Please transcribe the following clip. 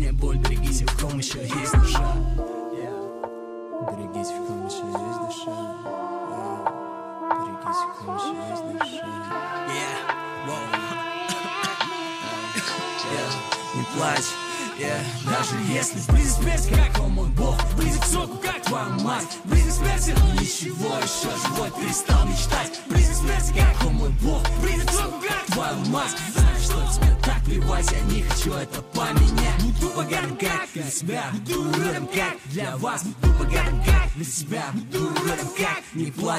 не боль, берегись, в ком еще есть душа. Берегись, в ком еще есть душа. Берегись, в ком еще есть душа. Не плачь, даже если близок смерти, как он мой бог, близок к сроку, как твоя мать, близок смерти, но ничего еще живой перестал мечтать, близок смерти, как он мой бог, близок к сроку, как твоя мать. Знаешь, что тебе так плевать, я не хочу это поменять. Буду богатым, как для себя, буду уродом, как для вас, буду богатым, как для себя, буду уродом, как не плачь.